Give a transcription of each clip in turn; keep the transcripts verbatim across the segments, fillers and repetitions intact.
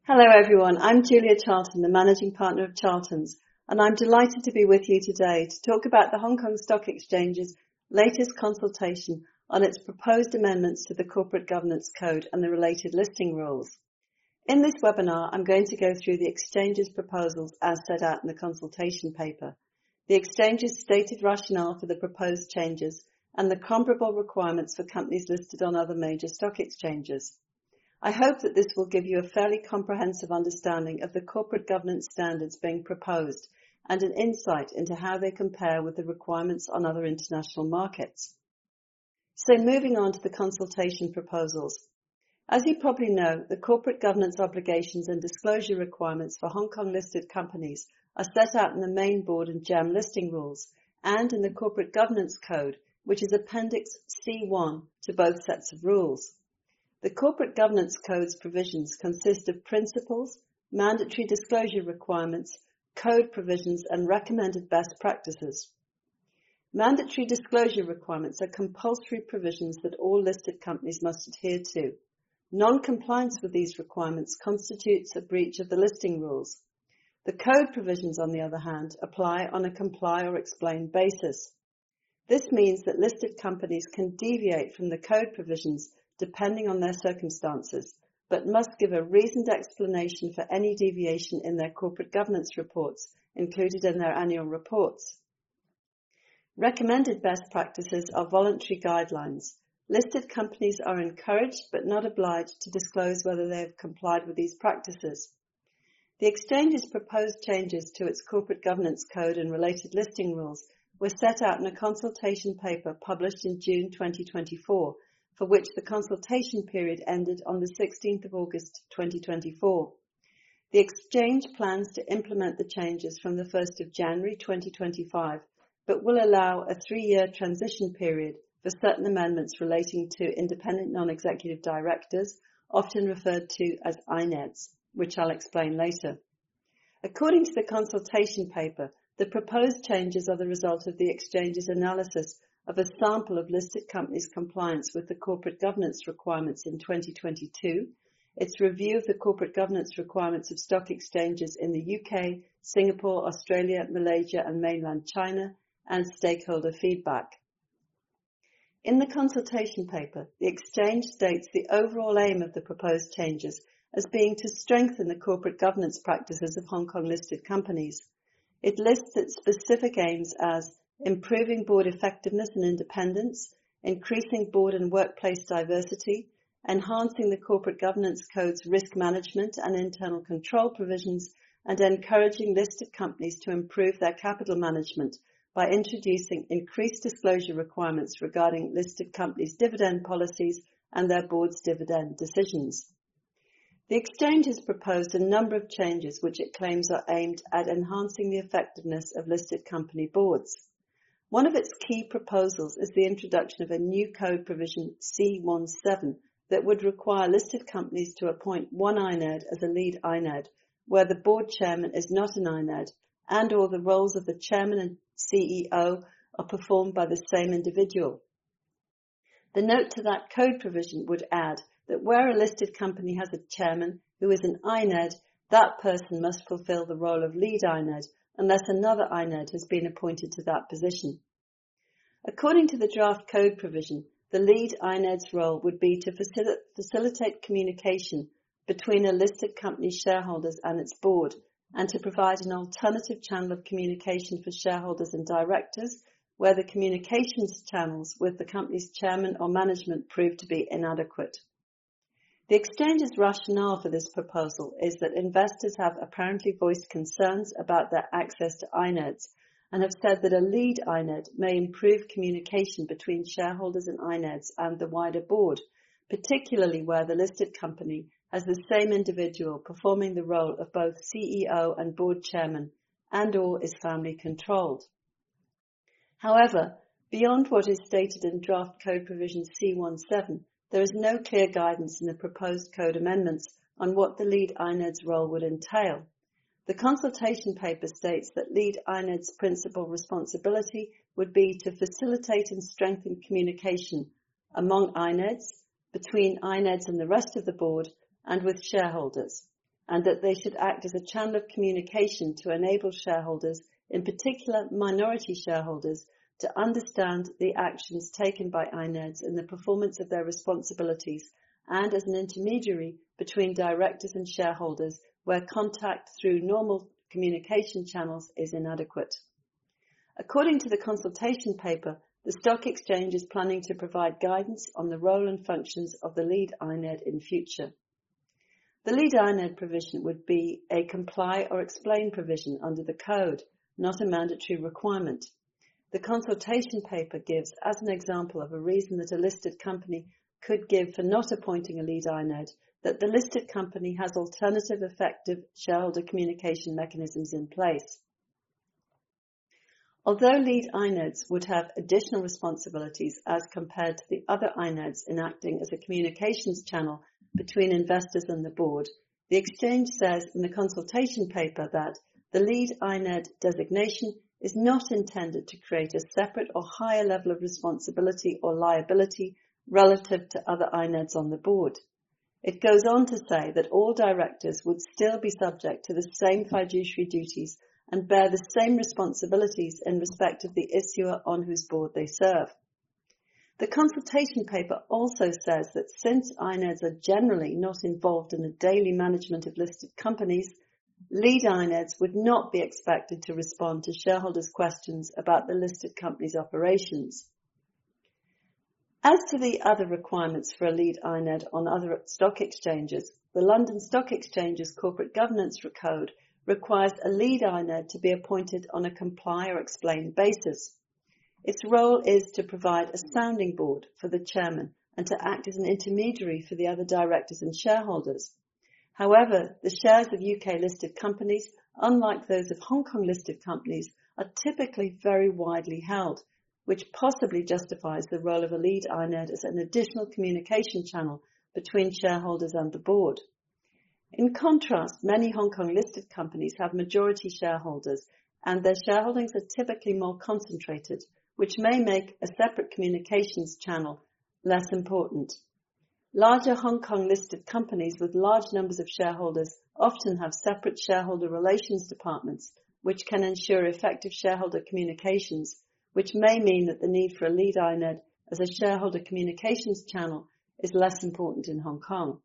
Hello everyone, I'm Julia Charlton, the Managing Partner of Charlton's, and I'm delighted to be with you today to talk about the Hong Kong Stock Exchange's latest consultation on its proposed amendments to the Corporate Governance Code and the related listing rules. In this webinar, I'm going to go through the Exchange's proposals as set out in the consultation paper, the Exchange's stated rationale for the proposed changes, and the comparable requirements for companies listed on other major stock exchanges. I hope that this will give you a fairly comprehensive understanding of the corporate governance standards being proposed and an insight into how they compare with the requirements on other international markets. So moving on to the consultation proposals. As you probably know, the corporate governance obligations and disclosure requirements for Hong Kong listed companies are set out in the main board and G E M listing rules and in the Corporate Governance Code, which is Appendix C one to both sets of rules. The Corporate Governance Code's provisions consist of principles, mandatory disclosure requirements, code provisions, and recommended best practices. Mandatory disclosure requirements are compulsory provisions that all listed companies must adhere to. Non-compliance with these requirements constitutes a breach of the listing rules. The code provisions, on the other hand, apply on a comply or explain basis. This means that listed companies can deviate from the code provisions depending on their circumstances, but must give a reasoned explanation for any deviation in their corporate governance reports included in their annual reports. Recommended best practices are voluntary guidelines. Listed companies are encouraged but not obliged to disclose whether they have complied with these practices. The Exchange's proposed changes to its Corporate Governance Code and related listing rules were set out in a consultation paper published in June twenty twenty-four, for which the consultation period ended on the sixteenth of August twenty twenty-four. The Exchange plans to implement the changes from the first of January twenty twenty-five, but will allow a three-year transition period for certain amendments relating to independent non-executive directors, often referred to as I N E Ds, which I'll explain later. According to the consultation paper, the proposed changes are the result of the Exchange's analysis of a sample of listed companies' compliance with the corporate governance requirements in twenty twenty-two, its review of the corporate governance requirements of stock exchanges in the U K, Singapore, Australia, Malaysia and mainland China, and stakeholder feedback. In the consultation paper, the Exchange states the overall aim of the proposed changes as being to strengthen the corporate governance practices of Hong Kong listed companies. It lists its specific aims as improving board effectiveness and independence, increasing board and workplace diversity, enhancing the Corporate Governance Code's risk management and internal control provisions, and encouraging listed companies to improve their capital management by introducing increased disclosure requirements regarding listed companies' dividend policies and their board's dividend decisions. The Exchange has proposed a number of changes which it claims are aimed at enhancing the effectiveness of listed company boards. One of its key proposals is the introduction of a new code provision C seventeen that would require listed companies to appoint one I N E D as a lead I N E D, where the board chairman is not an I N E D, and or the roles of the chairman and C E O are performed by the same individual. The note to that code provision would add that where a listed company has a chairman who is an I N E D, that person must fulfill the role of lead I N E D unless another I N E D has been appointed to that position. According to the draft code provision, the lead I N E D's role would be to facil- facilitate communication between a listed company's shareholders and its board, and to provide an alternative channel of communication for shareholders and directors where the communications channels with the company's chairman or management prove to be inadequate. The Exchange's rationale for this proposal is that investors have apparently voiced concerns about their access to I N E Ds and have said that a lead I N E D may improve communication between shareholders and I N E Ds and the wider board, particularly where the listed company has the same individual performing the role of both C E O and board chairman and or is family controlled. However, beyond what is stated in draft code provision C seventeen, there is no clear guidance in the proposed code amendments on what the lead I N E D's role would entail. The consultation paper states that lead I N E D's principal responsibility would be to facilitate and strengthen communication among I N E Ds, between I N E Ds and the rest of the board, and with shareholders. and that they should act as a channel of communication to enable shareholders, in particular minority shareholders, to understand the actions taken by I N E Ds in the performance of their responsibilities, and as an intermediary between directors and shareholders where contact through normal communication channels is inadequate. According to the consultation paper, the Stock Exchange is planning to provide guidance on the role and functions of the lead I N E D in future. The lead I N E D provision would be a comply or explain provision under the Code, not a mandatory requirement. The consultation paper gives as an example of a reason that a listed company could give for not appointing a lead I N E D that the listed company has alternative effective shareholder communication mechanisms in place. Although lead I N E Ds would have additional responsibilities as compared to the other I N E Ds in acting as a communications channel between investors and the board, the Exchange says in the consultation paper that the lead I N E D designation is not intended to create a separate or higher level of responsibility or liability relative to other I N E Ds on the board. It goes on to say that all directors would still be subject to the same fiduciary duties and bear the same responsibilities in respect of the issuer on whose board they serve. The consultation paper also says that since I N E Ds are generally not involved in the daily management of listed companies, lead I N E Ds would not be expected to respond to shareholders' questions about the listed company's operations. As to the other requirements for a lead I N E D on other stock exchanges, the London Stock Exchange's Corporate Governance Code requires a lead I N E D to be appointed on a comply or explain basis. Its role is to provide a sounding board for the chairman and to act as an intermediary for the other directors and shareholders. However, the shares of U K listed companies, unlike those of Hong Kong listed companies, are typically very widely held, which possibly justifies the role of a lead I N E D as an additional communication channel between shareholders and the board. In contrast, many Hong Kong listed companies have majority shareholders and their shareholdings are typically more concentrated, which may make a separate communications channel less important. Larger Hong Kong listed companies with large numbers of shareholders often have separate shareholder relations departments, which can ensure effective shareholder communications, which may mean that the need for a lead I N E D as a shareholder communications channel is less important in Hong Kong.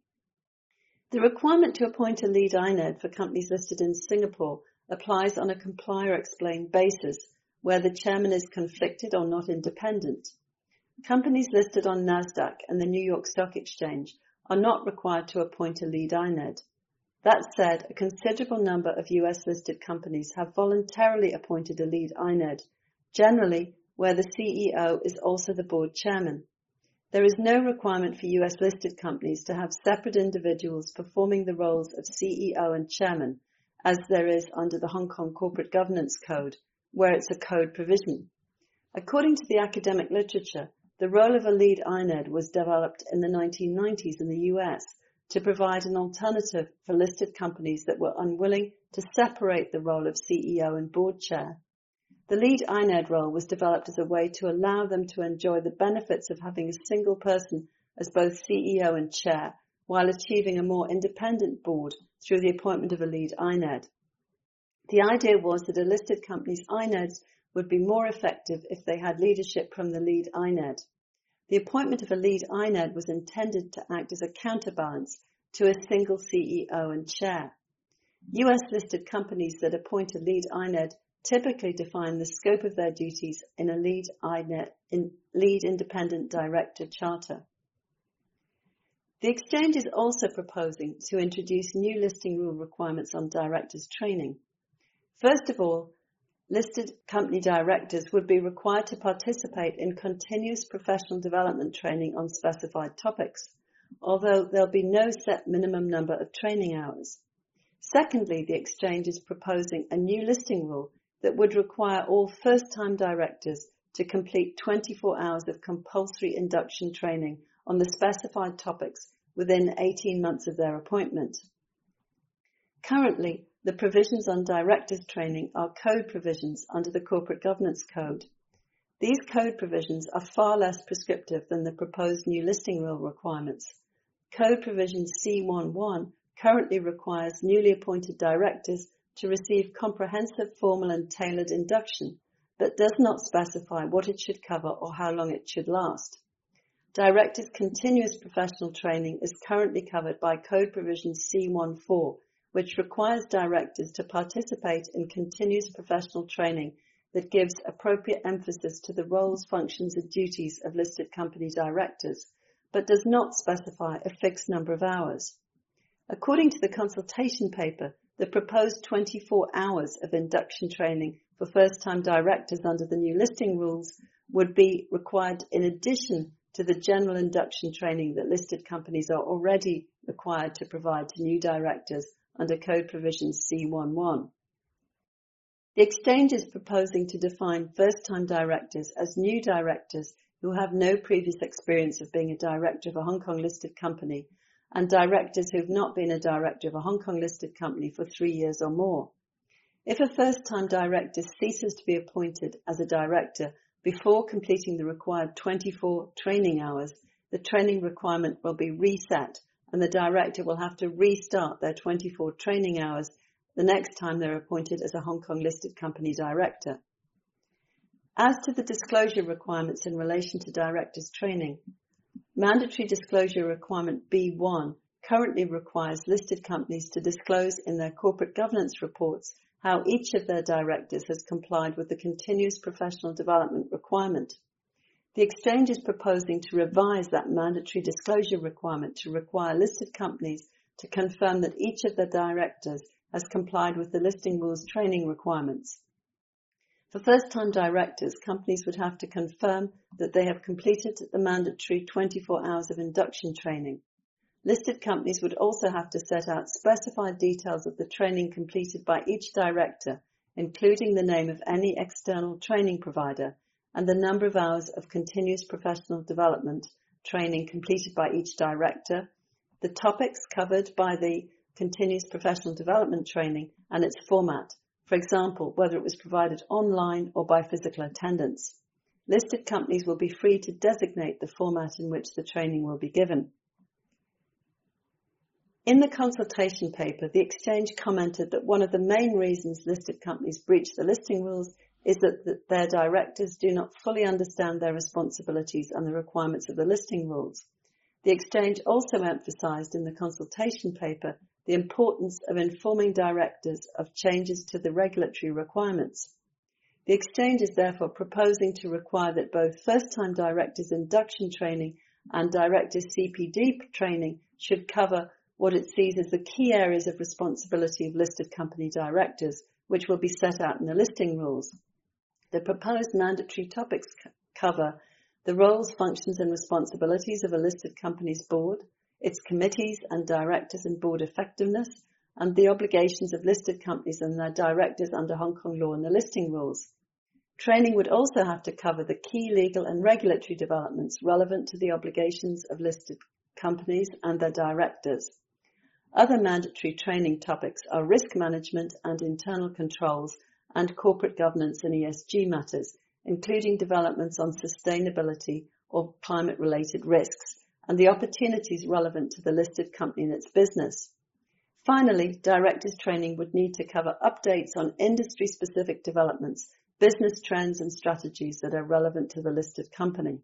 The requirement to appoint a lead I N E D for companies listed in Singapore applies on a comply or explain basis, where the chairman is conflicted or not independent. Companies listed on NASDAQ and the New York Stock Exchange are not required to appoint a lead I N E D. That said, a considerable number of U S listed companies have voluntarily appointed a lead I N E D, generally where the C E O is also the board chairman. There is no requirement for U S listed companies to have separate individuals performing the roles of C E O and chairman, as there is under the Hong Kong Corporate Governance Code, where it's a code provision. According to the academic literature, the role of a lead I N E D was developed in the nineteen nineties in the U S to provide an alternative for listed companies that were unwilling to separate the role of C E O and board chair. The lead I N E D role was developed as a way to allow them to enjoy the benefits of having a single person as both C E O and chair, while achieving a more independent board through the appointment of a lead I N E D. The idea was that a listed company's I N E Ds would be more effective if they had leadership from the lead I N E D. The appointment of a lead I N E D was intended to act as a counterbalance to a single C E O and chair. U S listed companies that appoint a lead I N E D typically define the scope of their duties in a lead I N E D, in lead independent director charter. The Exchange is also proposing to introduce new listing rule requirements on directors' training. First of all, listed company directors would be required to participate in continuous professional development training on specified topics, although there'll be no set minimum number of training hours. Secondly, the Exchange is proposing a new listing rule that would require all first-time directors to complete twenty-four hours of compulsory induction training on the specified topics within eighteen months of their appointment. Currently, the provisions on directors' training are code provisions under the Corporate Governance Code. These code provisions are far less prescriptive than the proposed new listing rule requirements. Code provision C eleven currently requires newly appointed directors to receive comprehensive, formal and tailored induction, but does not specify what it should cover or how long it should last. Directors' continuous professional training is currently covered by Code Provision C fourteen, which requires directors to participate in continuous professional training that gives appropriate emphasis to the roles, functions and duties of listed company directors, but does not specify a fixed number of hours. According to the consultation paper, the proposed twenty-four hours of induction training for first-time directors under the new listing rules would be required in addition to the general induction training that listed companies are already required to provide to new directors under Code Provision C eleven. The exchange is proposing to define first-time directors as new directors who have no previous experience of being a director of a Hong Kong listed company and directors who have not been a director of a Hong Kong listed company for three years or more. If a first-time director ceases to be appointed as a director before completing the required twenty-four training hours, the training requirement will be reset and the director will have to restart their twenty-four training hours the next time they're appointed as a Hong Kong listed company director. As to the disclosure requirements in relation to directors' training, mandatory disclosure requirement B one currently requires listed companies to disclose in their corporate governance reports how each of their directors has complied with the continuous professional development requirement. The exchange is proposing to revise that mandatory disclosure requirement to require listed companies to confirm that each of their directors has complied with the listing rules training requirements. For first-time directors, companies would have to confirm that they have completed the mandatory twenty-four hours of induction training. Listed companies would also have to set out specified details of the training completed by each director, including the name of any external training provider and the number of hours of continuous professional development training completed by each director, the topics covered by the continuous professional development training and its format, for example, whether it was provided online or by physical attendance. Listed companies will be free to designate the format in which the training will be given. In the consultation paper, the exchange commented that one of the main reasons listed companies breach the listing rules is that the, their directors do not fully understand their responsibilities and the requirements of the listing rules. The exchange also emphasised in the consultation paper the importance of informing directors of changes to the regulatory requirements. The exchange is therefore proposing to require that both first-time directors' induction training and directors' C P D training should cover what it sees as the key areas of responsibility of listed company directors, which will be set out in the listing rules. The proposed mandatory topics c- cover the roles, functions and responsibilities of a listed company's board, its committees and directors and board effectiveness, and the obligations of listed companies and their directors under Hong Kong law and the listing rules. Training would also have to cover the key legal and regulatory developments relevant to the obligations of listed companies and their directors. Other mandatory training topics are risk management and internal controls and corporate governance and E S G matters, including developments on sustainability or climate-related risks and the opportunities relevant to the listed company and its business. Finally, directors' training would need to cover updates on industry-specific developments, business trends and strategies that are relevant to the listed company.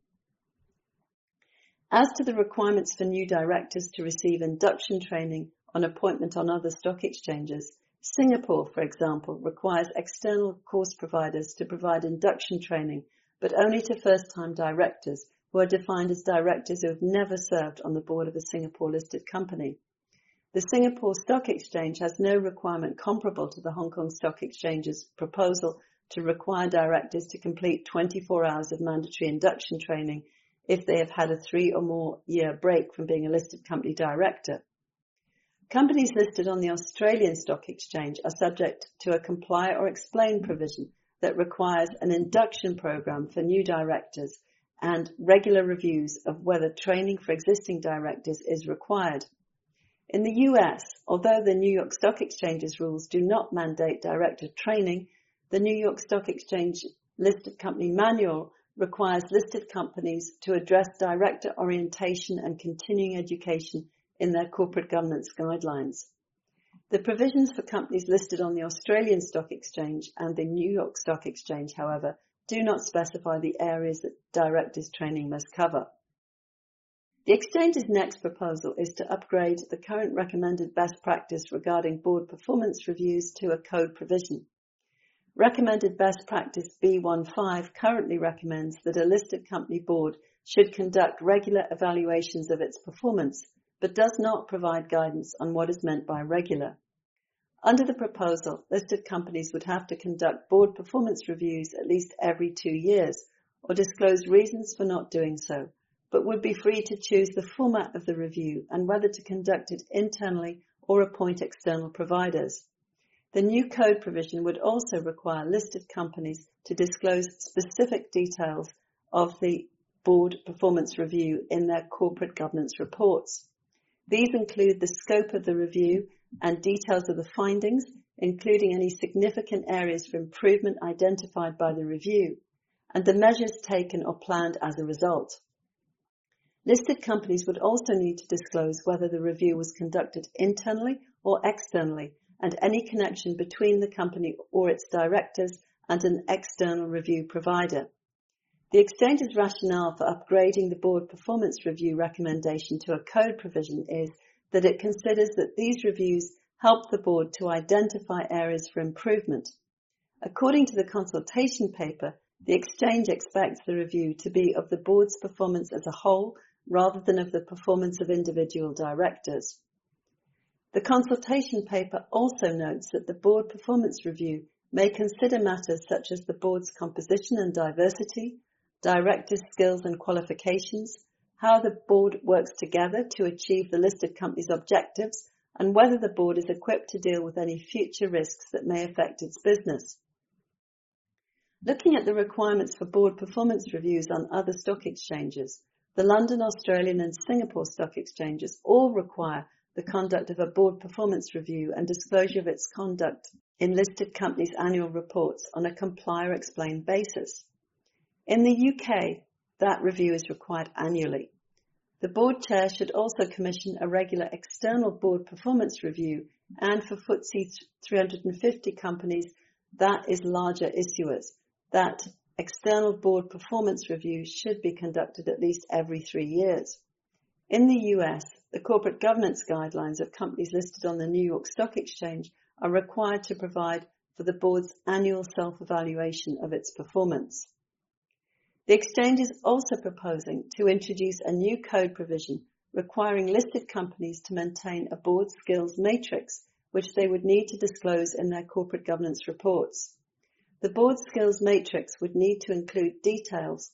As to the requirements for new directors to receive induction training on appointment on other stock exchanges, Singapore, for example, requires external course providers to provide induction training, but only to first-time directors who are defined as directors who have never served on the board of a Singapore-listed company. The Singapore Stock Exchange has no requirement comparable to the Hong Kong Stock Exchange's proposal to require directors to complete twenty-four hours of mandatory induction training if they have had a three or more year break from being a listed company director. Companies listed on the Australian Stock Exchange are subject to a comply or explain provision that requires an induction program for new directors and regular reviews of whether training for existing directors is required. In the U S, although the New York Stock Exchange's rules do not mandate director training, the New York Stock Exchange Listed Company Manual requires listed companies to address director orientation and continuing education in their corporate governance guidelines. The provisions for companies listed on the Australian Stock Exchange and the New York Stock Exchange, however, do not specify the areas that directors' training must cover. The Exchange's next proposal is to upgrade the current recommended best practice regarding board performance reviews to a code provision. Recommended best practice B fifteen currently recommends that a listed company board should conduct regular evaluations of its performance, but does not provide guidance on what is meant by regular. Under the proposal, listed companies would have to conduct board performance reviews at least every two years, or disclose reasons for not doing so, but would be free to choose the format of the review and whether to conduct it internally or appoint external providers. The new code provision would also require listed companies to disclose specific details of the board performance review in their corporate governance reports. These include the scope of the review and details of the findings, including any significant areas for improvement identified by the review, and the measures taken or planned as a result. Listed companies would also need to disclose whether the review was conducted internally or externally, and any connection between the company or its directors and an external review provider. The Exchange's rationale for upgrading the board performance review recommendation to a code provision is that it considers that these reviews help the board to identify areas for improvement. According to the consultation paper, the Exchange expects the review to be of the board's performance as a whole rather than of the performance of individual directors. The consultation paper also notes that the board performance review may consider matters such as the board's composition and diversity, directors' skills and qualifications, how the board works together to achieve the listed company's objectives, and whether the board is equipped to deal with any future risks that may affect its business. Looking at the requirements for board performance reviews on other stock exchanges, the London, Australian and Singapore stock exchanges all require the conduct of a board performance review and disclosure of its conduct in listed companies' annual reports on a comply or explain basis. In the U K, that review is required annually. The board chair should also commission a regular external board performance review, and for F T S E three hundred fifty companies, that is larger issuers. That external board performance review should be conducted at least every three years. In the U S, the corporate governance guidelines of companies listed on the New York Stock Exchange are required to provide for the board's annual self-evaluation of its performance. The Exchange is also proposing to introduce a new code provision requiring listed companies to maintain a board skills matrix, which they would need to disclose in their corporate governance reports. The board skills matrix would need to include details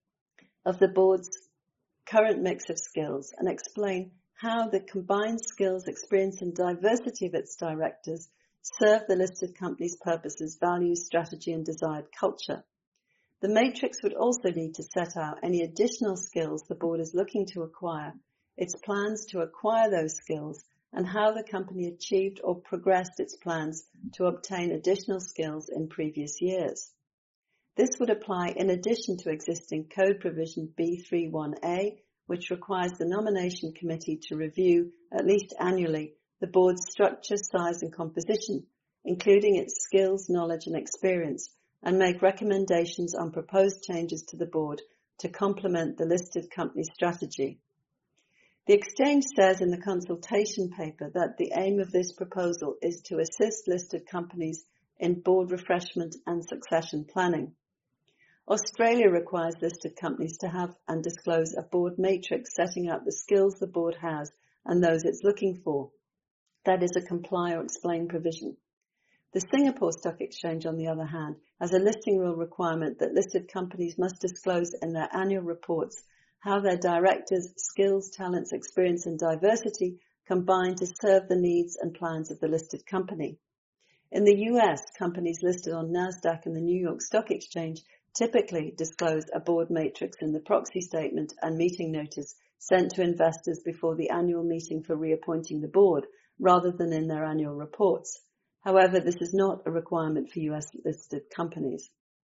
of the board's current mix of skills and explain how the combined skills, experience and diversity of its directors serve the listed company's purposes, values, strategy and desired culture. The matrix would also need to set out any additional skills the board is looking to acquire, its plans to acquire those skills, and how the company achieved or progressed its plans to obtain additional skills in previous years. This would apply in addition to existing code provision B thirty-one A, which requires the nomination committee to review, at least annually, the board's structure, size and composition, including its skills, knowledge and experience, and make recommendations on proposed changes to the board to complement the listed company's strategy. The Exchange says in the consultation paper that the aim of this proposal is to assist listed companies in board refreshment and succession planning. Australia requires listed companies to have and disclose a board matrix setting out the skills the board has and those it's looking for. That is a comply or explain provision. The Singapore Stock Exchange, on the other hand, has a listing rule requirement that listed companies must disclose in their annual reports how their directors' skills, talents, experience and diversity combine to serve the needs and plans of the listed company. In the U S, companies listed on NASDAQ and the New York Stock Exchange typically disclose a board matrix in the proxy statement and meeting notice sent to investors before the annual meeting for reappointing the board, rather than in their annual reports. However, this is not a requirement for U S-listed companies.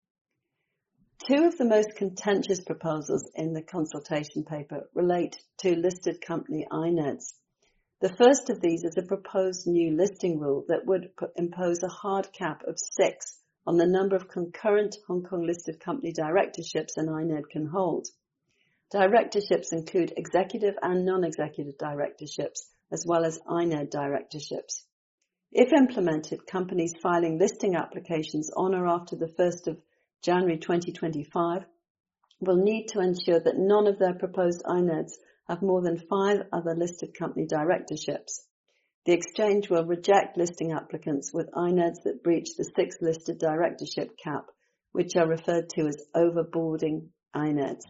Two of the most contentious proposals in the consultation paper relate to listed company I N E Ds. The first of these is a proposed new listing rule that would impose a hard cap of six on the number of concurrent Hong Kong listed company directorships an I N E D can hold. Directorships include executive and non-executive directorships, as well as I N E D directorships. If implemented, companies filing listing applications on or after the first of January twenty twenty-five will need to ensure that none of their proposed I N E Ds have more than five other listed company directorships. The exchange will reject listing applicants with I N E Ds that breach the six listed directorship cap, which are referred to as overboarding I N E Ds.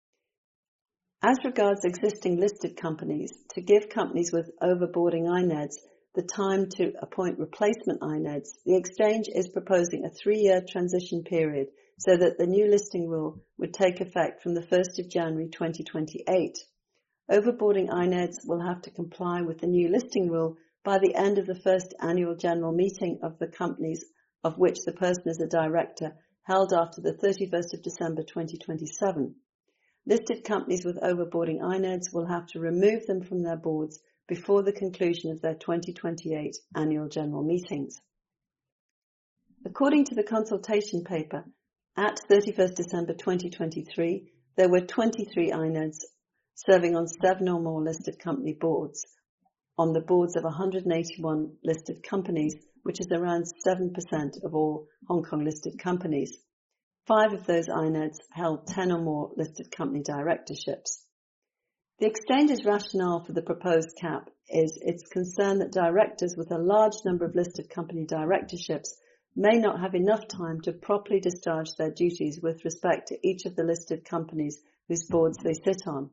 As regards existing listed companies, to give companies with overboarding I N E Ds the time to appoint replacement I N E Ds, the exchange is proposing a three-year transition period so that the new listing rule would take effect from the first of January twenty twenty-eight. Overboarding I N E Ds will have to comply with the new listing rule by the end of the first annual general meeting of the companies of which the person is a director, held after the thirty-first of December twenty twenty-seven. Listed companies with overboarding I N E Ds will have to remove them from their boards before the conclusion of their twenty twenty-eight annual general meetings. According to the consultation paper, at thirty-first December twenty twenty-three, there were twenty-three I N E Ds serving on seven or more listed company boards, on the boards of one hundred eighty-one listed companies, which is around seven percent of all Hong Kong listed companies. Five of those I N E Ds held ten or more listed company directorships. The exchange's rationale for the proposed cap is its concern that directors with a large number of listed company directorships may not have enough time to properly discharge their duties with respect to each of the listed companies whose boards they sit on.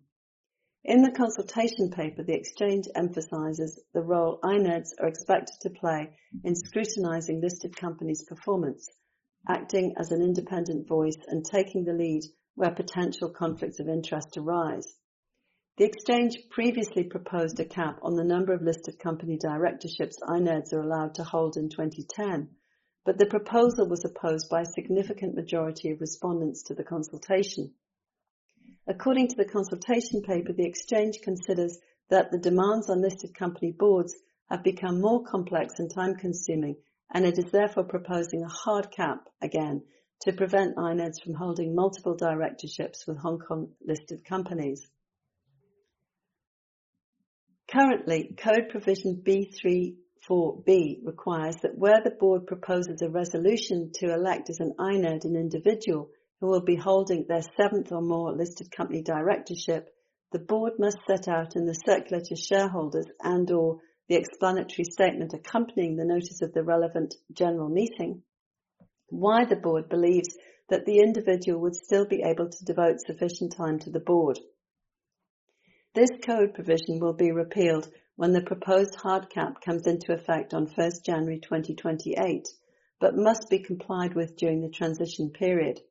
In the consultation paper, the exchange emphasises the role I N E Ds are expected to play in scrutinising listed companies' performance, acting as an independent voice and taking the lead where potential conflicts of interest arise. The exchange previously proposed a cap on the number of listed company directorships I N E Ds are allowed to hold in twenty ten, but the proposal was opposed by a significant majority of respondents to the consultation. According to the consultation paper, the exchange considers that the demands on listed company boards have become more complex and time-consuming, and it is therefore proposing a hard cap, again, to prevent I N E Ds from holding multiple directorships with Hong Kong listed companies. Currently, Code Provision B thirty-four B requires that where the board proposes a resolution to elect as an I N E D an individual who will be holding their seventh or more listed company directorship, the board must set out in the circular to shareholders and or the explanatory statement accompanying the notice of the relevant general meeting why the board believes that the individual would still be able to devote sufficient time to the board. This code provision will be repealed when the proposed hard cap comes into effect on first of January twenty twenty-eight, but must be complied with during the transition period.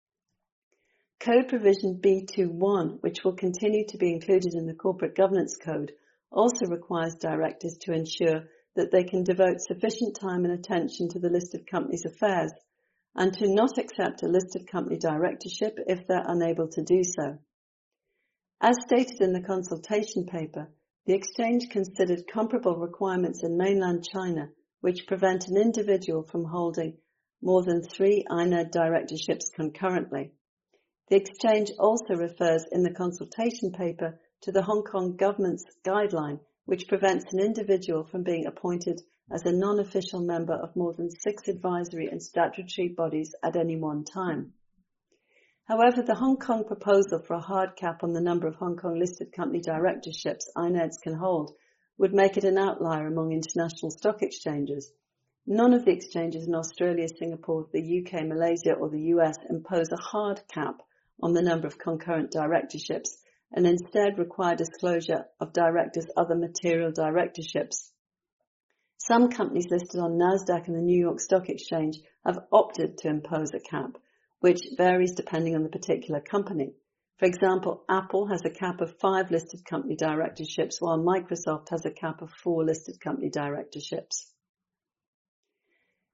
Code Provision B twenty-one, which will continue to be included in the Corporate Governance Code, also requires directors to ensure that they can devote sufficient time and attention to the listed company's affairs and to not accept a listed company directorship if they're unable to do so. As stated in the consultation paper, the exchange considered comparable requirements in mainland China which prevent an individual from holding more than three I N E D directorships concurrently. The exchange also refers in the consultation paper to the Hong Kong government's guideline, which prevents an individual from being appointed as a non-official member of more than six advisory and statutory bodies at any one time. However, the Hong Kong proposal for a hard cap on the number of Hong Kong listed company directorships I N E Ds can hold would make it an outlier among international stock exchanges. None of the exchanges in Australia, Singapore, the U K, Malaysia or the U S impose a hard cap on the number of concurrent directorships and instead require disclosure of directors' other material directorships. Some companies listed on NASDAQ and the New York Stock Exchange have opted to impose a cap, which varies depending on the particular company. For example, Apple has a cap of five listed company directorships, while Microsoft has a cap of four listed company directorships.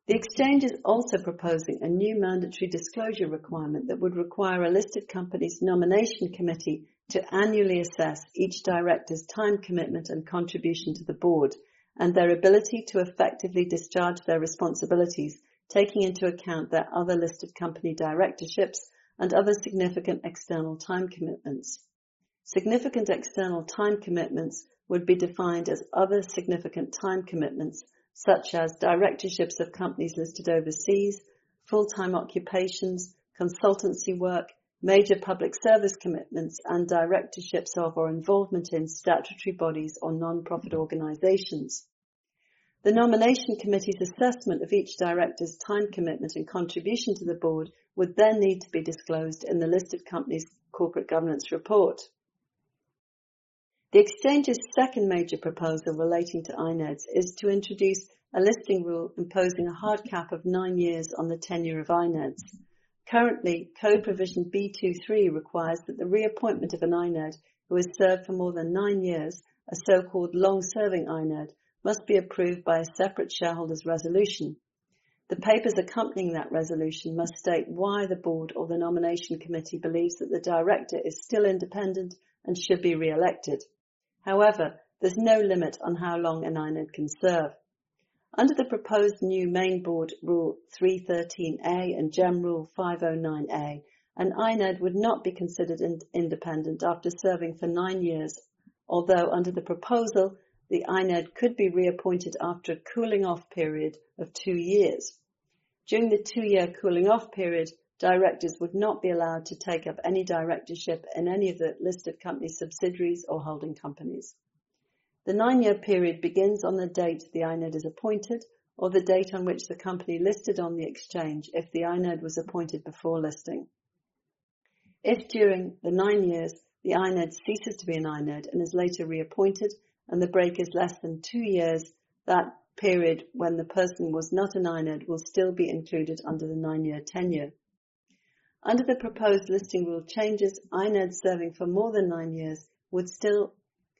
The exchange is also proposing a new mandatory disclosure requirement that would require a listed company's nomination committee to annually assess each director's time commitment and contribution to the board and their ability to effectively discharge their responsibilities, taking into account their other listed company directorships and other significant external time commitments. Significant external time commitments would be defined as other significant time commitments, such as directorships of companies listed overseas, full-time occupations, consultancy work, major public service commitments, and directorships of or involvement in statutory bodies or non-profit organisations. The nomination committee's assessment of each director's time commitment and contribution to the board would then need to be disclosed in the listed company's corporate governance report. The exchange's second major proposal relating to I N E Ds is to introduce a listing rule imposing a hard cap of nine years on the tenure of I N E Ds. Currently, Code Provision B twenty-three requires that the reappointment of an I N E D who has served for more than nine years, a so-called long-serving I N E D, must be approved by a separate shareholders' resolution. The papers accompanying that resolution must state why the board or the nomination committee believes that the director is still independent and should be re-elected. However, there's no limit on how long an I N E D can serve. Under the proposed new Main Board Rule three thirteen A and Gem Rule five oh nine A, an I N E D would not be considered in- independent after serving for nine years, although under the proposal, the I N E D could be reappointed after a cooling-off period of two years. During the two-year cooling-off period, directors would not be allowed to take up any directorship in any of the listed company's subsidiaries or holding companies. The nine-year period begins on the date the I N E D is appointed or the date on which the company listed on the exchange if the I N E D was appointed before listing. If during the nine years the I N E D ceases to be an I N E D and is later reappointed and the break is less than two years, that period when the person was not an I N E D will still be included under the nine-year tenure. Under the proposed listing rule changes, I N E Ds serving for more than nine years would still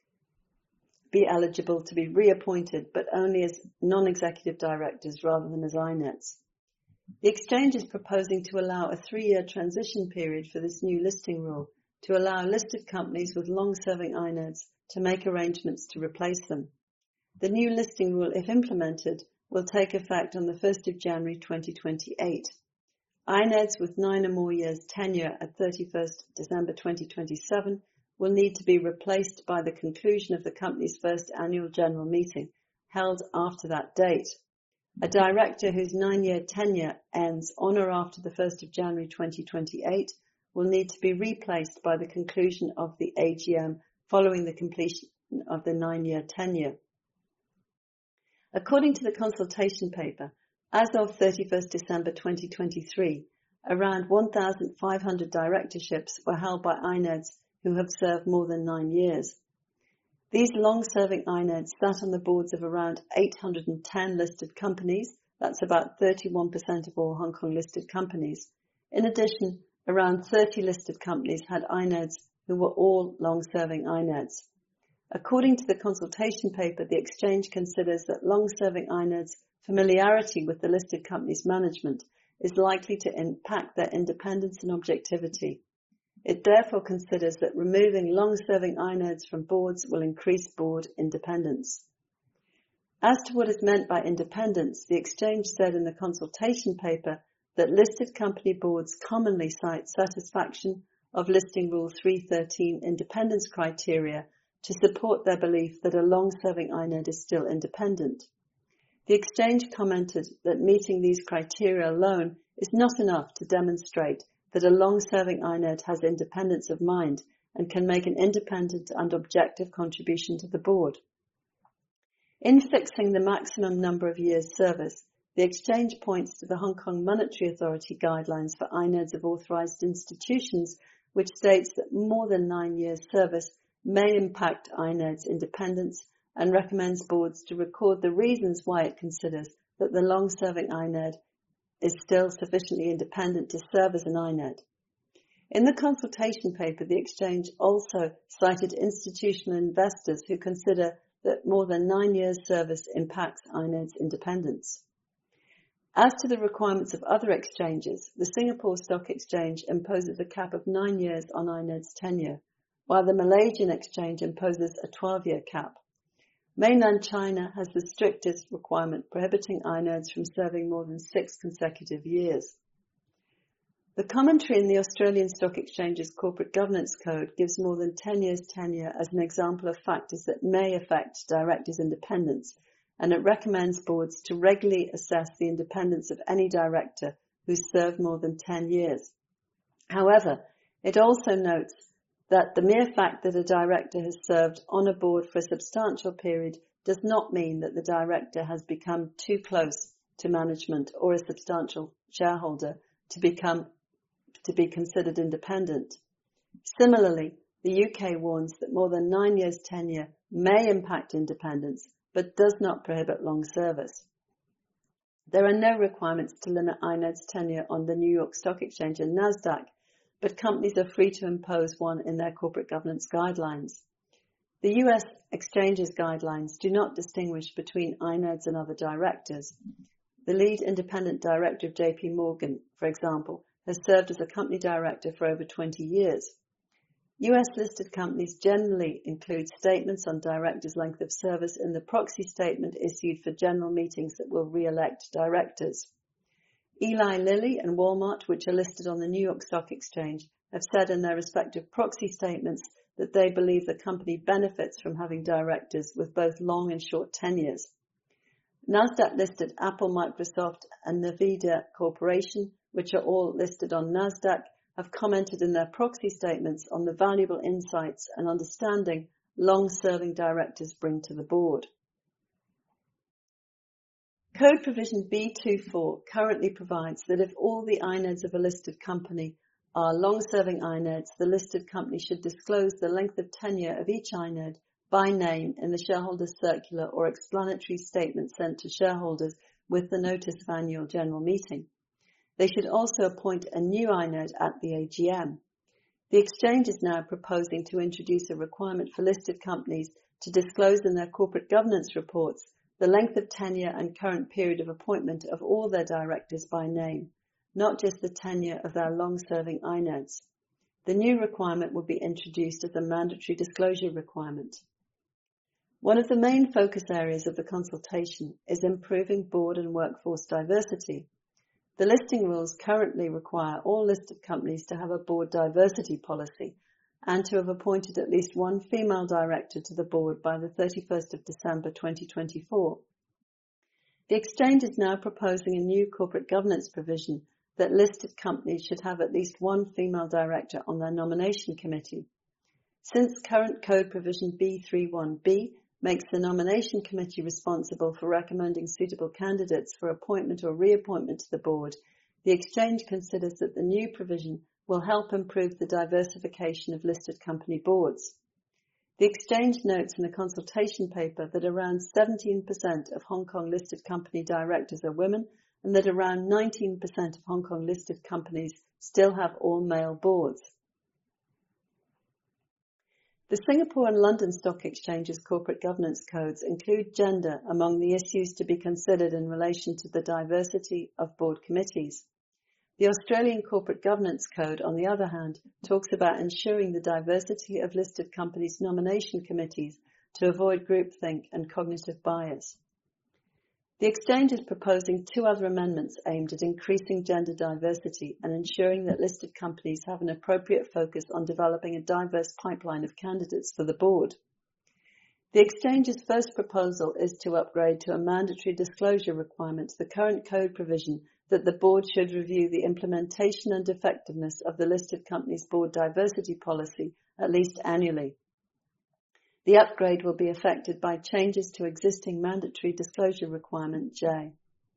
be eligible to be reappointed, but only as non-executive directors rather than as I N E Ds. The exchange is proposing to allow a three-year transition period for this new listing rule to allow listed companies with long-serving I N E Ds to make arrangements to replace them. The new listing rule, if implemented, will take effect on the first of January twenty twenty-eight. I N E Ds with nine or more years tenure at thirty-first December twenty twenty-seven will need to be replaced by the conclusion of the company's first annual general meeting, held after that date. A director whose nine-year tenure ends on or after the first of January twenty twenty-eight will need to be replaced by the conclusion of the A G M following the completion of the nine-year tenure. According to the consultation paper, as of thirty-first December twenty twenty-three, around one thousand five hundred directorships were held by I N E Ds who have served more than nine years. These long-serving I N E Ds sat on the boards of around eight hundred ten listed companies. That's about thirty-one percent of all Hong Kong listed companies. In addition, around thirty listed companies had I N E Ds who were all long-serving I N E Ds. According to the consultation paper, the exchange considers that long-serving I N E Ds' familiarity with the listed company's management is likely to impact their independence and objectivity. It therefore considers that removing long-serving I N E Ds from boards will increase board independence. As to what is meant by independence, the exchange said in the consultation paper that listed company boards commonly cite satisfaction of Listing Rule three thirteen independence criteria to support their belief that a long-serving I N E D is still independent. The exchange commented that meeting these criteria alone is not enough to demonstrate that a long-serving I N E D has independence of mind and can make an independent and objective contribution to the board. In fixing the maximum number of years service, the exchange points to the Hong Kong Monetary Authority guidelines for I N E Ds of authorised institutions, which states that more than nine years service may impact I N E Ds' independence and recommends boards to record the reasons why it considers that the long-serving I N E D is still sufficiently independent to serve as an I N E D. In the consultation paper, the exchange also cited institutional investors who consider that more than nine years service impacts I N E Ds' independence. As to the requirements of other exchanges, the Singapore Stock Exchange imposes a cap of nine years on I N E D's tenure, while the Malaysian Exchange imposes a twelve-year cap. Mainland China has the strictest requirement prohibiting I N E Ds from serving more than six consecutive years. The commentary in the Australian Stock Exchange's Corporate Governance Code gives more than ten years tenure as an example of factors that may affect directors' independence, and it recommends boards to regularly assess the independence of any director who's served more than ten years. However, it also notes that the mere fact that a director has served on a board for a substantial period does not mean that the director has become too close to management or a substantial shareholder to become to be considered independent. Similarly, the U K warns that more than nine years tenure may impact independence, but does not prohibit long service. There are no requirements to limit I N E D's tenure on the New York Stock Exchange and NASDAQ, but companies are free to impose one in their corporate governance guidelines. The U S Exchange's guidelines do not distinguish between I N E Ds and other directors. The lead independent director of J P Morgan, for example, has served as a company director for over twenty years. U S-listed companies generally include statements on directors' length of service in the proxy statement issued for general meetings that will re-elect directors. Eli Lilly and Walmart, which are listed on the New York Stock Exchange, have said in their respective proxy statements that they believe the company benefits from having directors with both long and short tenures. NASDAQ-listed Apple, Microsoft, and Nvidia Corporation, which are all listed on NASDAQ, have commented in their proxy statements on the valuable insights and understanding long-serving directors bring to the board. Code provision B twenty-four currently provides that if all the I N E Ds of a listed company are long-serving I N E Ds, the listed company should disclose the length of tenure of each I N E D by name in the shareholders' circular or explanatory statement sent to shareholders with the notice of annual general meeting. They should also appoint a new I N E D at the A G M. The exchange is now proposing to introduce a requirement for listed companies to disclose in their corporate governance reports the length of tenure and current period of appointment of all their directors by name, not just the tenure of their long-serving I N E Ds. The new requirement will be introduced as a mandatory disclosure requirement. One of the main focus areas of the consultation is improving board and workforce diversity. The listing rules currently require all listed companies to have a board diversity policy and to have appointed at least one female director to the board by the thirty-first of December twenty twenty-four. The exchange is now proposing a new corporate governance provision that listed companies should have at least one female director on their nomination committee. Since current code provision B thirty-one B makes the nomination committee responsible for recommending suitable candidates for appointment or reappointment to the board, the exchange considers that the new provision will help improve the diversification of listed company boards. The exchange notes in a consultation paper that around seventeen percent of Hong Kong listed company directors are women and that around nineteen percent of Hong Kong listed companies still have all male boards. The Singapore and London Stock Exchange's corporate governance codes include gender among the issues to be considered in relation to the diversity of board committees. The Australian Corporate Governance Code, on the other hand, talks about ensuring the diversity of listed companies' nomination committees to avoid groupthink and cognitive bias. The exchange is proposing two other amendments aimed at increasing gender diversity and ensuring that listed companies have an appropriate focus on developing a diverse pipeline of candidates for the board. The exchange's first proposal is to upgrade to a mandatory disclosure requirement to the current code provision that the board should review the implementation and effectiveness of the listed company's board diversity policy at least annually. The upgrade will be affected by changes to existing mandatory disclosure requirement J.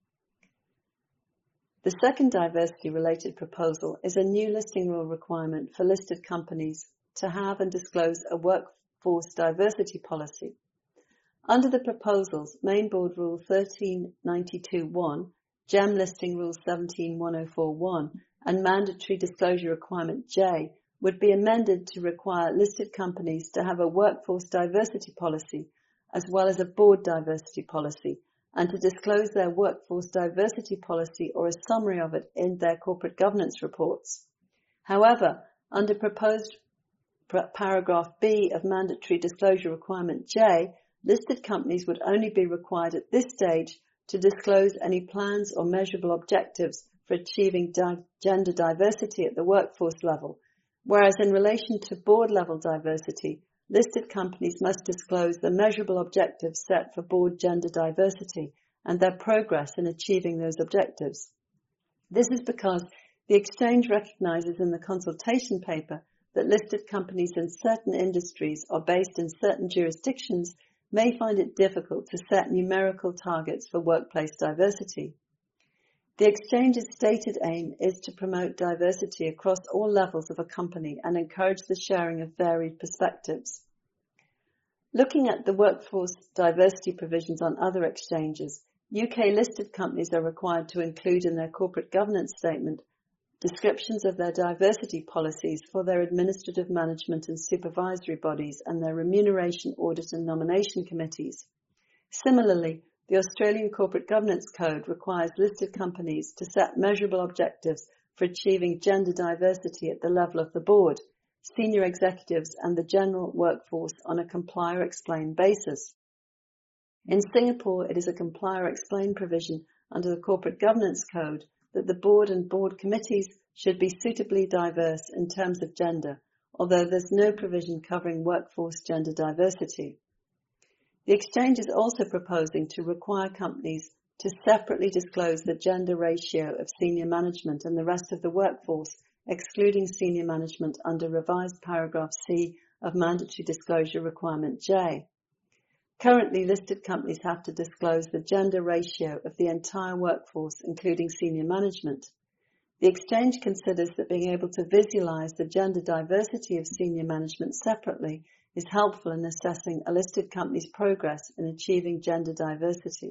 The second diversity-related proposal is a new listing rule requirement for listed companies to have and disclose a workforce diversity policy. Under the proposals, Main Board Rule thirteen ninety-two dash one, G E M Listing Rule seventeen ten forty-one, and Mandatory Disclosure Requirement J would be amended to require listed companies to have a workforce diversity policy as well as a board diversity policy, and to disclose their workforce diversity policy or a summary of it in their corporate governance reports. However, under proposed paragraph B of mandatory disclosure requirement J, listed companies would only be required at this stage to disclose any plans or measurable objectives for achieving di- gender diversity at the workforce level, whereas in relation to board level diversity, listed companies must disclose the measurable objectives set for board gender diversity and their progress in achieving those objectives. This is because the exchange recognises in the consultation paper that listed companies in certain industries or based in certain jurisdictions may find it difficult to set numerical targets for workplace diversity. The exchange's stated aim is to promote diversity across all levels of a company and encourage the sharing of varied perspectives. Looking at the workforce diversity provisions on other exchanges, U K listed companies are required to include in their corporate governance statement descriptions of their diversity policies for their administrative management and supervisory bodies and their remuneration, audit and nomination committees. Similarly, the Australian Corporate Governance Code requires listed companies to set measurable objectives for achieving gender diversity at the level of the board, senior executives and the general workforce on a comply or explain basis. In Singapore, it is a comply or explain provision under the Corporate Governance Code that the board and board committees should be suitably diverse in terms of gender, although there's no provision covering workforce gender diversity. The exchange is also proposing to require companies to separately disclose the gender ratio of senior management and the rest of the workforce, excluding senior management under revised paragraph C of mandatory disclosure requirement J. Currently, listed companies have to disclose the gender ratio of the entire workforce, including senior management. The exchange considers that being able to visualize the gender diversity of senior management separately is helpful in assessing a listed company's progress in achieving gender diversity.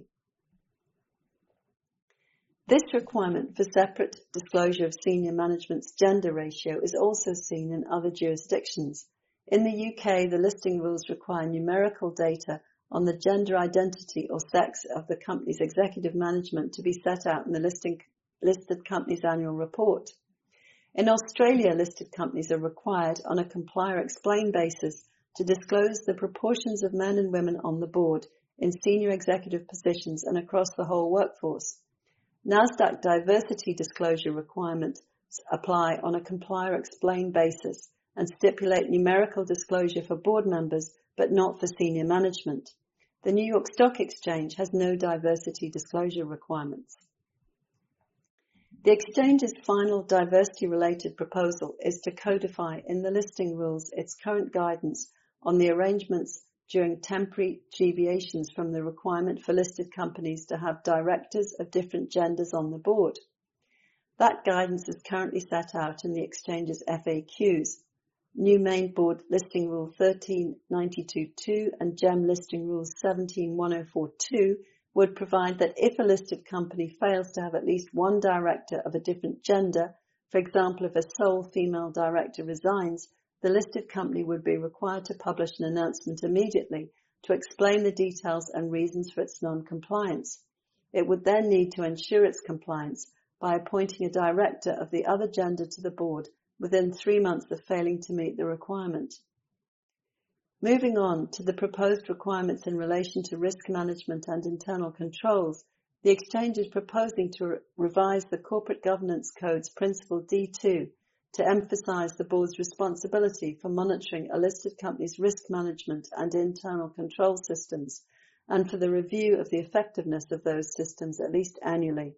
This requirement for separate disclosure of senior management's gender ratio is also seen in other jurisdictions. In the U K, the listing rules require numerical data on the gender identity or sex of the company's executive management to be set out in the listing, listed company's annual report. In Australia, listed companies are required on a comply or explain basis to disclose the proportions of men and women on the board in senior executive positions and across the whole workforce. NASDAQ diversity disclosure requirements apply on a comply or explain basis and stipulate numerical disclosure for board members but not for senior management. The New York Stock Exchange has no diversity disclosure requirements. The exchange's final diversity-related proposal is to codify in the listing rules its current guidance on the arrangements during temporary deviations from the requirement for listed companies to have directors of different genders on the board. That guidance is currently set out in the exchange's F A Qs. New Main Board Listing Rule thirteen ninety-two dash two and GEM Listing Rule seventeen ten forty-two dash two would provide that if a listed company fails to have at least one director of a different gender, for example, if a sole female director resigns, the listed company would be required to publish an announcement immediately to explain the details and reasons for its non-compliance. It would then need to ensure its compliance by appointing a director of the other gender to the board within three months of failing to meet the requirement. Moving on to the proposed requirements in relation to risk management and internal controls, the exchange is proposing to re- revise the Corporate Governance Code's Principle D two to emphasize the board's responsibility for monitoring a listed company's risk management and internal control systems, and for the review of the effectiveness of those systems at least annually.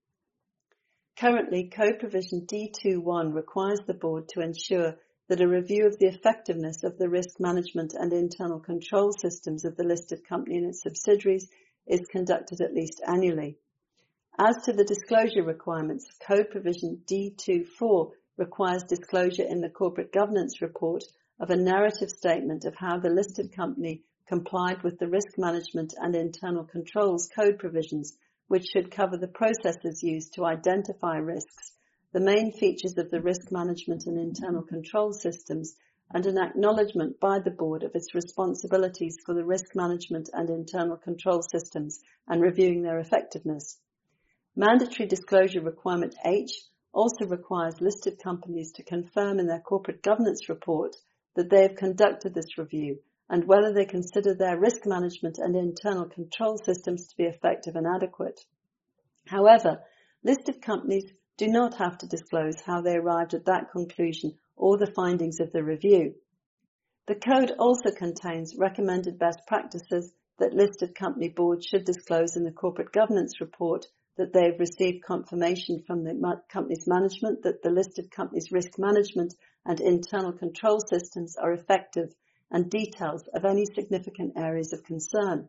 Currently, Code Provision D two one requires the board to ensure that a review of the effectiveness of the risk management and internal control systems of the listed company and its subsidiaries is conducted at least annually. As to the disclosure requirements, Code Provision D two four requires disclosure in the corporate governance report of a narrative statement of how the listed company complied with the risk management and internal controls code provisions, which should cover the processes used to identify risks, the main features of the risk management and internal control systems, and an acknowledgement by the board of its responsibilities for the risk management and internal control systems and reviewing their effectiveness. Mandatory disclosure requirement H also requires listed companies to confirm in their corporate governance report that they have conducted this review and whether they consider their risk management and internal control systems to be effective and adequate. However, listed companies do not have to disclose how they arrived at that conclusion or the findings of the review. The code also contains recommended best practices that listed company boards should disclose in the corporate governance report that they have received confirmation from the company's management that the listed company's risk management and internal control systems are effective, and details of any significant areas of concern.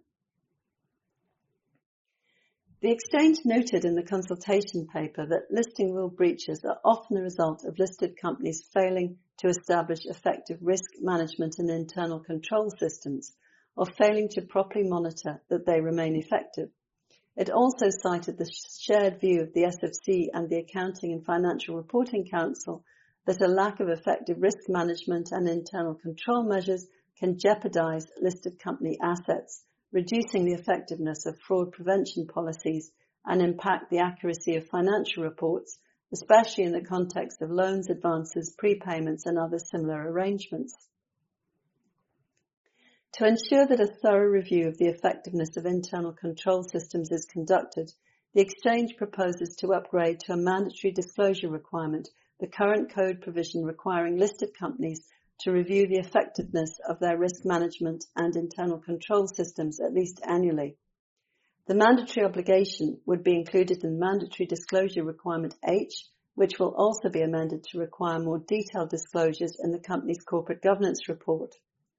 The exchange noted in the consultation paper that listing rule breaches are often the result of listed companies failing to establish effective risk management and internal control systems, or failing to properly monitor that they remain effective. It also cited the shared view of the S F C and the Accounting and Financial Reporting Council that a lack of effective risk management and internal control measures can jeopardize listed company assets, reducing the effectiveness of fraud prevention policies and impact the accuracy of financial reports, especially in the context of loans, advances, prepayments, and other similar arrangements. To ensure that a thorough review of the effectiveness of internal control systems is conducted, the exchange proposes to upgrade to a mandatory disclosure requirement the current code provision requiring listed companies to review the effectiveness of their risk management and internal control systems at least annually. The mandatory obligation would be included in mandatory disclosure requirement H, which will also be amended to require more detailed disclosures in the company's corporate governance report.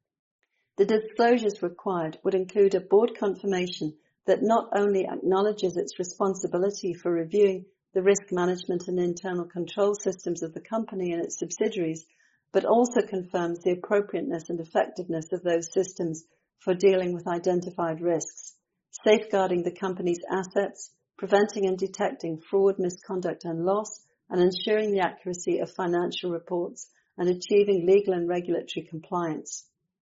The disclosures required would include a board confirmation that not only acknowledges its responsibility for reviewing the risk management and internal control systems of the company and its subsidiaries, but also confirms the appropriateness and effectiveness of those systems for dealing with identified risks, safeguarding the company's assets, preventing and detecting fraud, misconduct and loss, and ensuring the accuracy of financial reports and achieving legal and regulatory compliance.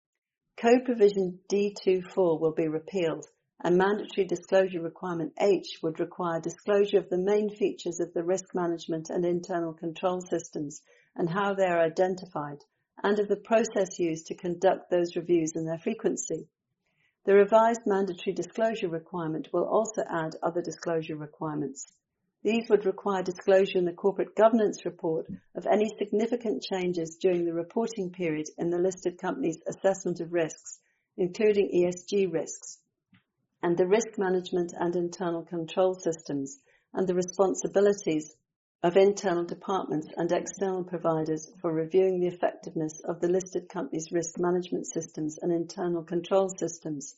Code provision D twenty-four will be repealed, and mandatory disclosure requirement H would require disclosure of the main features of the risk management and internal control systems and how they are identified, and of the process used to conduct those reviews and their frequency. The revised mandatory disclosure requirement will also add other disclosure requirements. These would require disclosure in the corporate governance report of any significant changes during the reporting period in the listed company's assessment of risks, including E S G risks, and the risk management and internal control systems, and the responsibilities of internal departments and external providers for reviewing the effectiveness of the listed company's risk management systems and internal control systems.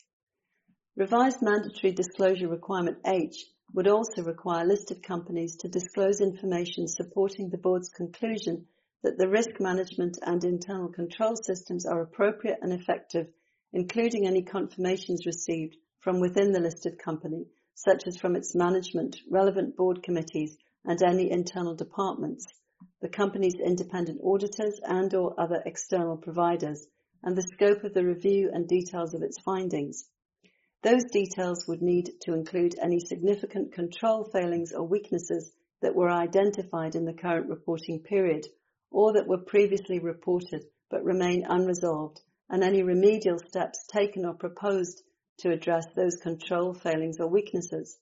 Revised mandatory disclosure requirement H would also require listed companies to disclose information supporting the board's conclusion that the risk management and internal control systems are appropriate and effective, including any confirmations received from within the listed company, such as from its management, relevant board committees, and any internal departments, the company's independent auditors and or other external providers, and the scope of the review and details of its findings. Those details would need to include any significant control failings or weaknesses that were identified in the current reporting period, or that were previously reported but remain unresolved, and any remedial steps taken or proposed to address those control failings or weaknesses.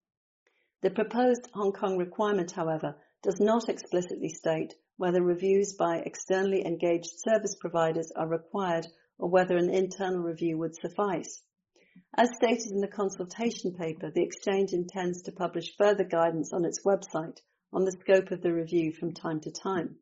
The proposed Hong Kong requirement, however, does not explicitly state whether reviews by externally engaged service providers are required or whether an internal review would suffice. As stated in the consultation paper, the Exchange intends to publish further guidance on its website on the scope of the review from time to time.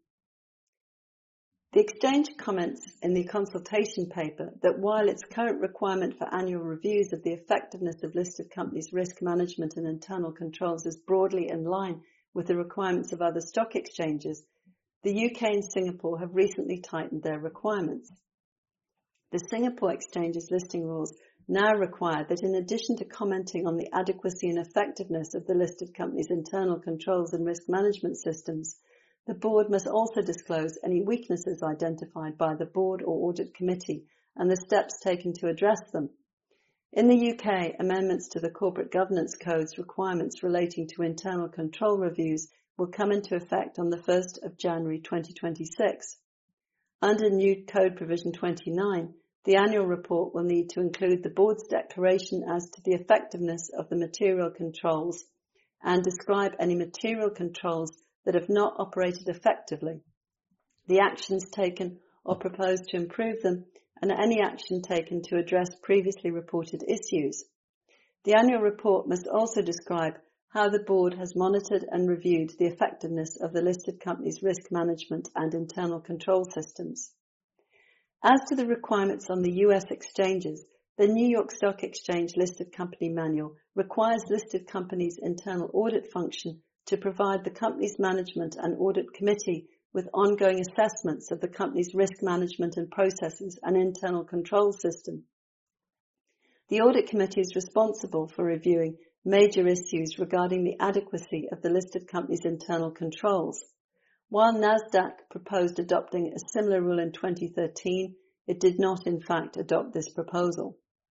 The Exchange comments in the consultation paper that while its current requirement for annual reviews of the effectiveness of listed companies' risk management and internal controls is broadly in line with the requirements of other stock exchanges, the U K and Singapore have recently tightened their requirements. The Singapore Exchange's listing rules now require that in addition to commenting on the adequacy and effectiveness of the listed company's internal controls and risk management systems, the board must also disclose any weaknesses identified by the board or audit committee and the steps taken to address them. In the U K, amendments to the Corporate Governance Code's requirements relating to internal control reviews will come into effect on the first of January twenty twenty-six. Under new Code Provision twenty-nine, the annual report will need to include the board's declaration as to the effectiveness of the material controls and describe any material controls that have not operated effectively, the actions taken or proposed to improve them, and any action taken to address previously reported issues. The annual report must also describe how the board has monitored and reviewed the effectiveness of the listed company's risk management and internal control systems. As to the requirements on the U S exchanges, the New York Stock Exchange Listed Company Manual requires listed companies' internal audit function to provide the company's management and audit committee with ongoing assessments of the company's risk management and processes and internal control system. The audit committee is responsible for reviewing major issues regarding the adequacy of the listed company's internal controls. While NASDAQ proposed adopting a similar rule in twenty thirteen, it did not in fact adopt this proposal.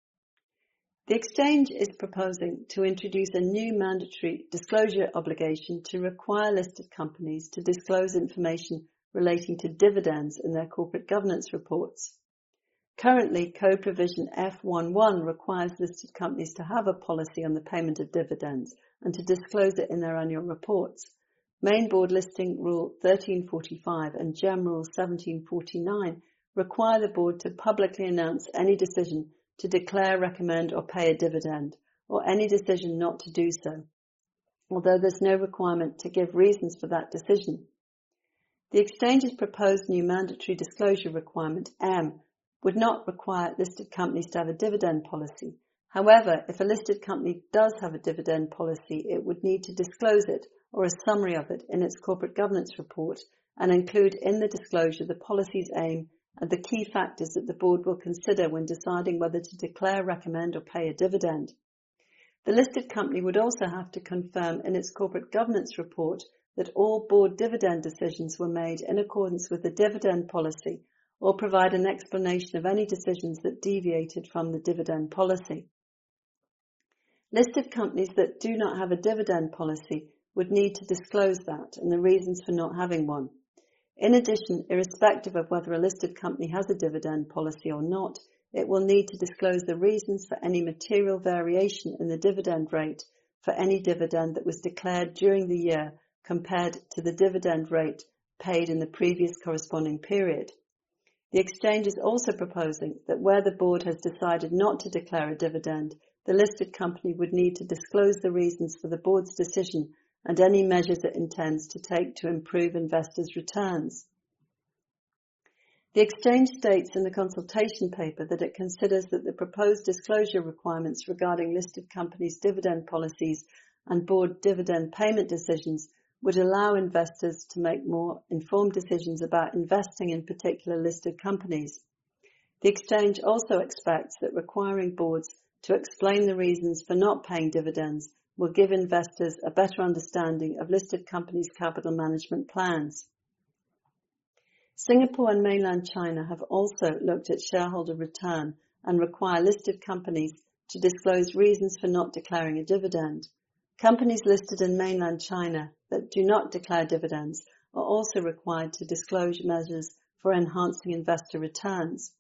The exchange is proposing to introduce a new mandatory disclosure obligation to require listed companies to disclose information relating to dividends in their corporate governance reports. Currently, Code Provision F eleven requires listed companies to have a policy on the payment of dividends and to disclose it in their annual reports. Main Board Listing Rule thirteen forty-five and Gem Rule seventeen forty-nine require the board to publicly announce any decision to declare, recommend or pay a dividend, or any decision not to do so, although there's no requirement to give reasons for that decision. The exchange's proposed new mandatory disclosure requirement, M, would not require listed companies to have a dividend policy. However, if a listed company does have a dividend policy, it would need to disclose it or a summary of it in its corporate governance report and include in the disclosure the policy's aim and the key factors that the board will consider when deciding whether to declare, recommend or pay a dividend. The listed company would also have to confirm in its corporate governance report that all board dividend decisions were made in accordance with the dividend policy or provide an explanation of any decisions that deviated from the dividend policy. Listed companies that do not have a dividend policy would need to disclose that and the reasons for not having one. In addition, irrespective of whether a listed company has a dividend policy or not, it will need to disclose the reasons for any material variation in the dividend rate for any dividend that was declared during the year compared to the dividend rate paid in the previous corresponding period. The exchange is also proposing that where the board has decided not to declare a dividend, the listed company would need to disclose the reasons for the board's decision and any measures it intends to take to improve investors' returns. The exchange states in the consultation paper that it considers that the proposed disclosure requirements regarding listed companies' dividend policies and board dividend payment decisions would allow investors to make more informed decisions about investing in particular listed companies. The exchange also expects that requiring boards to explain the reasons for not paying dividends will give investors a better understanding of listed companies' capital management plans. Singapore and mainland China have also looked at shareholder return and require listed companies to disclose reasons for not declaring a dividend. Companies listed in mainland China that do not declare dividends are also required to disclose measures for enhancing investor returns.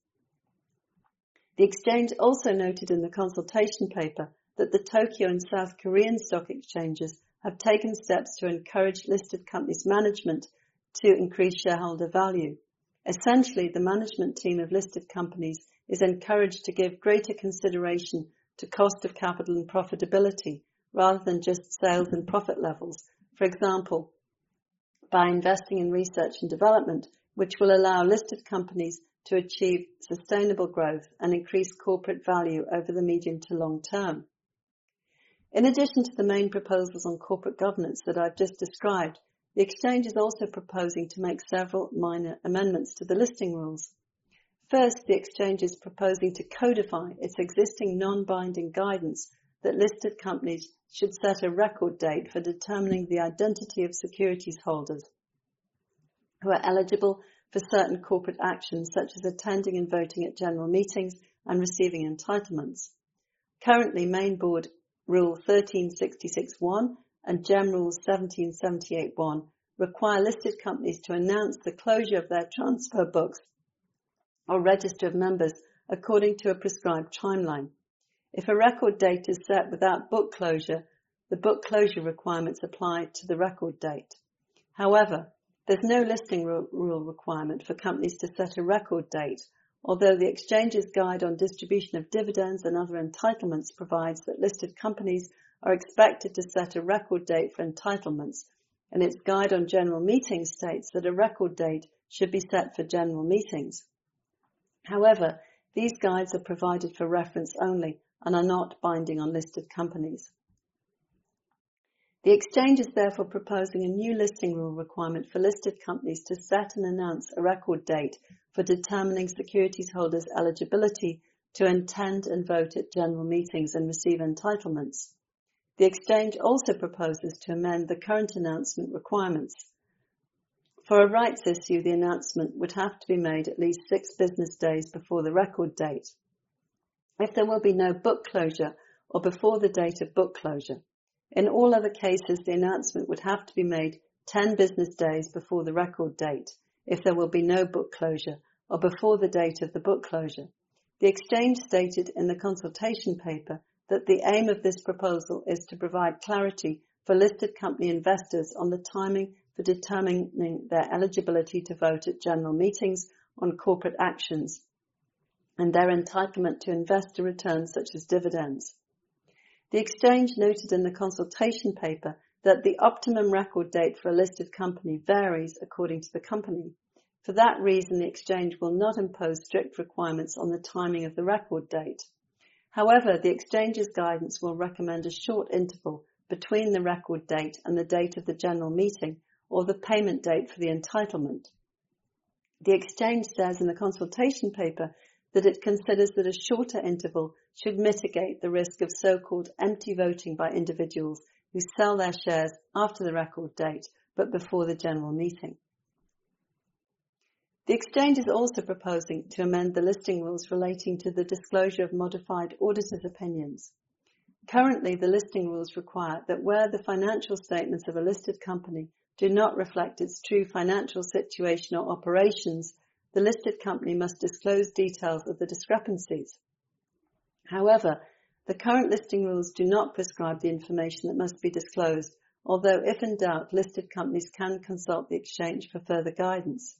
The exchange also noted in the consultation paper that the Tokyo and South Korean stock exchanges have taken steps to encourage listed companies' management to increase shareholder value. Essentially, the management team of listed companies is encouraged to give greater consideration to cost of capital and profitability rather than just sales and profit levels, for example, by investing in research and development, which will allow listed companies to achieve sustainable growth and increase corporate value over the medium to long term. In addition to the main proposals on corporate governance that I've just described, the exchange is also proposing to make several minor amendments to the listing rules. First, the exchange is proposing to codify its existing non-binding guidance that listed companies should set a record date for determining the identity of securities holders. who are eligible for certain corporate actions such as attending and voting at general meetings and receiving entitlements. Currently, Main Board Rule thirteen sixty-six one and Gem Rules seventeen seventy-eight one require listed companies to announce the closure of their transfer books or register of members according to a prescribed timeline. If a record date is set without book closure, the book closure requirements apply to the record date. However, there's no listing rule requirement for companies to set a record date, although the Exchange's Guide on Distribution of Dividends and Other Entitlements provides that listed companies are expected to set a record date for entitlements, and its Guide on General Meetings states that a record date should be set for general meetings. However, these guides are provided for reference only and are not binding on listed companies. The Exchange is therefore proposing a new listing rule requirement for listed companies to set and announce a record date for determining securities holders' eligibility to attend and vote at general meetings and receive entitlements. The Exchange also proposes to amend the current announcement requirements. For a rights issue, the announcement would have to be made at least six business days before the record date, if there will be no book closure or before the date of book closure. In all other cases, the announcement would have to be made ten business days before the record date, if there will be no book closure, or before the date of the book closure. The Exchange stated in the consultation paper that the aim of this proposal is to provide clarity for listed company investors on the timing for determining their eligibility to vote at general meetings on corporate actions and their entitlement to investor returns such as dividends. The Exchange noted in the consultation paper that the optimum record date for a listed company varies according to the company. For that reason, the Exchange will not impose strict requirements on the timing of the record date. However, the Exchange's guidance will recommend a short interval between the record date and the date of the general meeting or the payment date for the entitlement. The Exchange says in the consultation paper that it considers that a shorter interval should mitigate the risk of so-called empty voting by individuals who sell their shares after the record date but before the general meeting. The Exchange is also proposing to amend the listing rules relating to the disclosure of modified auditors' opinions. Currently, the listing rules require that where the financial statements of a listed company do not reflect its true financial situation or operations, the listed company must disclose details of the discrepancies. However, the current listing rules do not prescribe the information that must be disclosed, although if in doubt, listed companies can consult the Exchange for further guidance.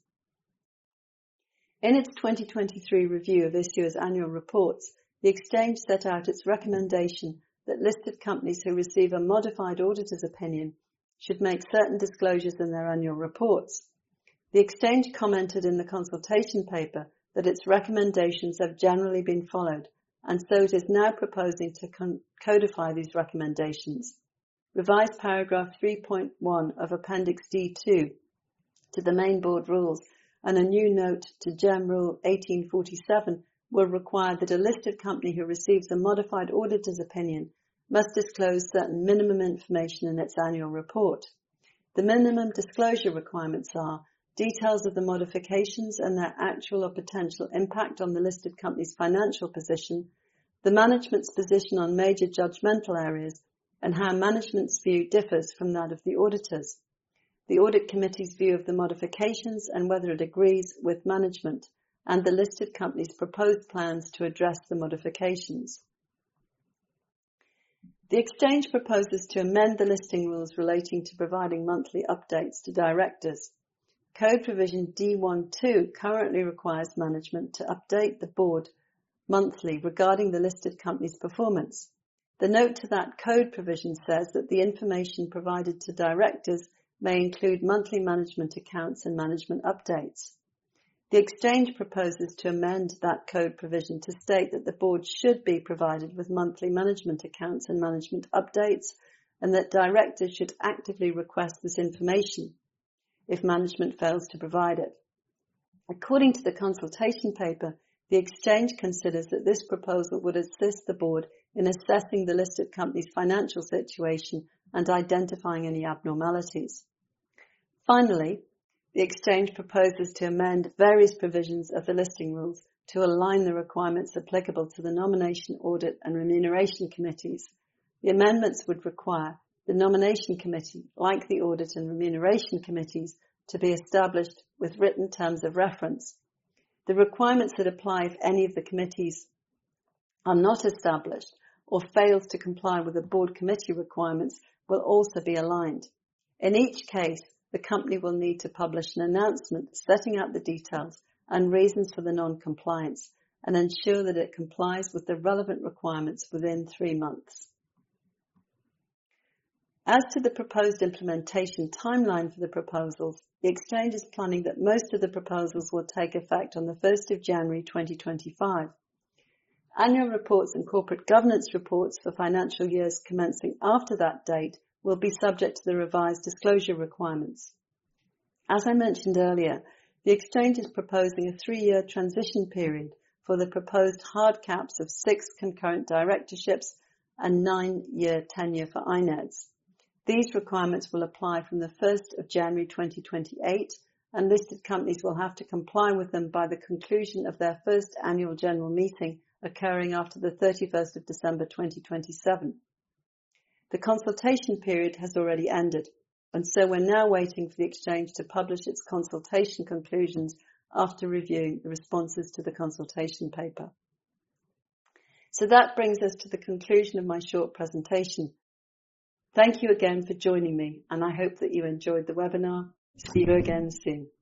In its twenty twenty-three review of issuers' annual reports, the Exchange set out its recommendation that listed companies who receive a modified auditor's opinion should make certain disclosures in their annual reports. The Exchange commented in the consultation paper that its recommendations have generally been followed, and so it is now proposing to con- codify these recommendations. Revised paragraph three point one of Appendix D two to the Main Board Rules and a new note to Gem Rule eighteen forty-seven will require that a listed company who receives a modified auditor's opinion must disclose certain minimum information in its annual report. The minimum disclosure requirements are details of the modifications and their actual or potential impact on the listed company's financial position, the management's position on major judgmental areas, and how management's view differs from that of the auditors, the audit committee's view of the modifications and whether it agrees with management, and the listed company's proposed plans to address the modifications. The Exchange proposes to amend the listing rules relating to providing monthly updates to directors. Code provision D twelve currently requires management to update the board monthly regarding the listed company's performance. The note to that code provision says that the information provided to directors may include monthly management accounts and management updates. The Exchange proposes to amend that code provision to state that the board should be provided with monthly management accounts and management updates, and that directors should actively request this information if management fails to provide it. According to the consultation paper, the Exchange considers that this proposal would assist the board in assessing the listed company's financial situation and identifying any abnormalities. Finally, The Exchange proposes to amend various provisions of the listing rules to align the requirements applicable to the Nomination, Audit and Remuneration Committees. The amendments would require the Nomination Committee, like the Audit and Remuneration Committees, to be established with written terms of reference. The requirements that apply if any of the committees are not established or fails to comply with the board committee requirements will also be aligned. In each case, the company will need to publish an announcement setting out the details and reasons for the non-compliance and ensure that it complies with the relevant requirements within three months. As to the proposed implementation timeline for the proposals, the Exchange is planning that most of the proposals will take effect on the first of January twenty twenty-five. Annual reports and corporate governance reports for financial years commencing after that date will be subject to the revised disclosure requirements. As I mentioned earlier, the Exchange is proposing a three-year transition period for the proposed hard caps of six concurrent directorships and nine-year tenure for I N E Ds. These requirements will apply from the first of January twenty twenty-eight, and listed companies will have to comply with them by the conclusion of their first annual general meeting occurring after the thirty-first of December twenty twenty-seven. The consultation period has already ended, and so we're now waiting for the Exchange to publish its consultation conclusions after reviewing the responses to the consultation paper. So that brings us to the conclusion of my short presentation. Thank you again for joining me, and I hope that you enjoyed the webinar. See you again soon.